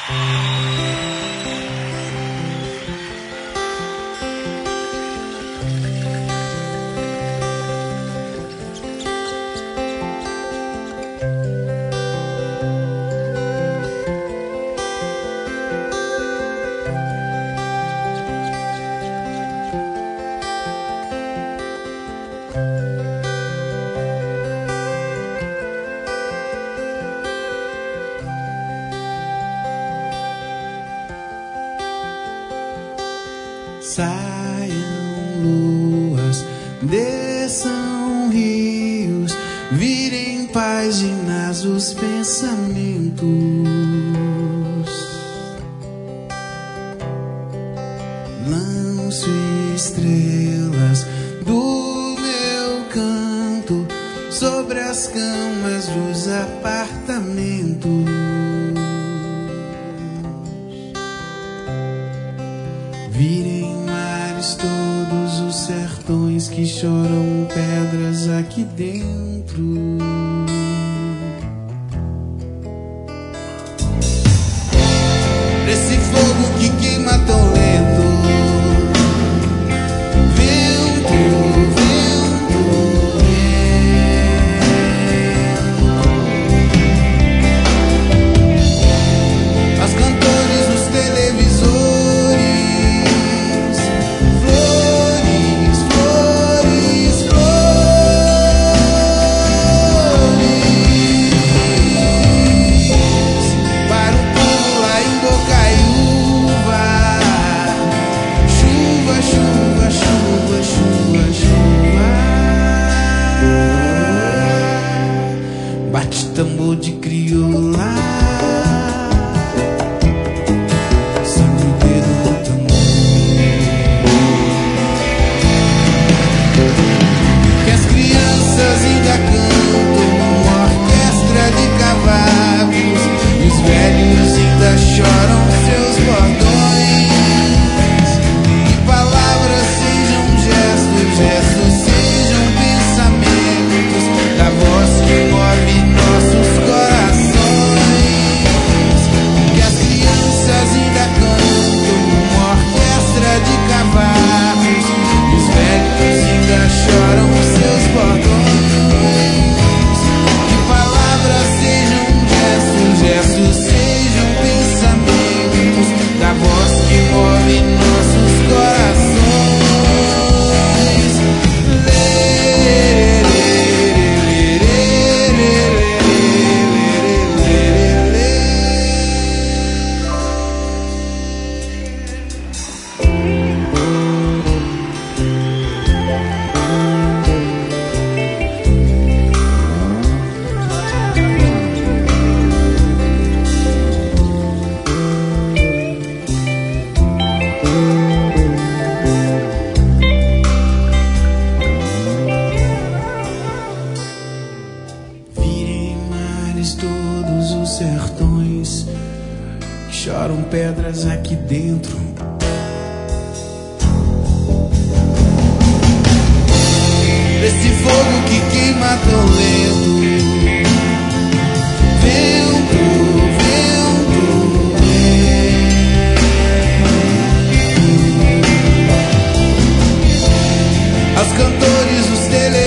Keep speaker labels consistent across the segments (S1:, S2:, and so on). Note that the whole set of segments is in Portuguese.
S1: Saiam luas, desçam rios, virem páginas os pensamentos. Lanço estrelas do meu canto sobre as camas dos apartamentos. Virem mares todos os sertões que choram pedras aqui dentro. Esse fogo que queima tão lento. Vento, vento, vento. As cantores dos televisores. Bate tambor de crioula, sangue no dedo do tambor. Que as crianças ainda cantam uma orquestra de cavalos, e os velhos ainda choram seus bordões. Que palavras sejam gestos, gestos sejam pensamentos da voz que move nossos corações. Que as crianças ainda cantam uma orquestra de cavalos, e os velhos ainda choram seus bordões. Que palavras sejam gestos, gestos sejam pensamentos da voz que move nossos corações. Virem mares todos os sertões que choram pedras aqui dentro. Esse fogo que queima tão lento. Vento, vento, vento. As cantores dos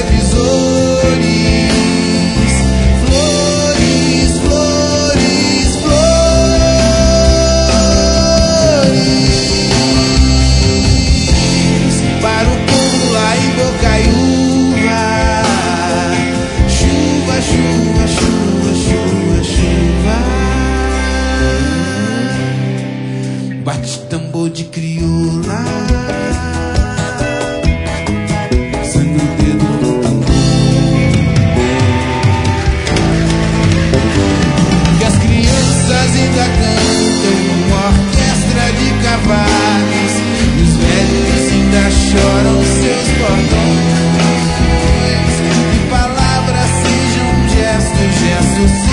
S1: televisores. Flores, flores, flores. Para o povo lá em Bocaiúva. Chuva, chuva, chuva, chuva, chuva. Bate tambor de crioula, sangue no dedo do tambor. Que as crianças ainda cantam uma orquestra de cavalos, e os velhos ainda choram seus bordões. Que palavras sejam gestos, gestos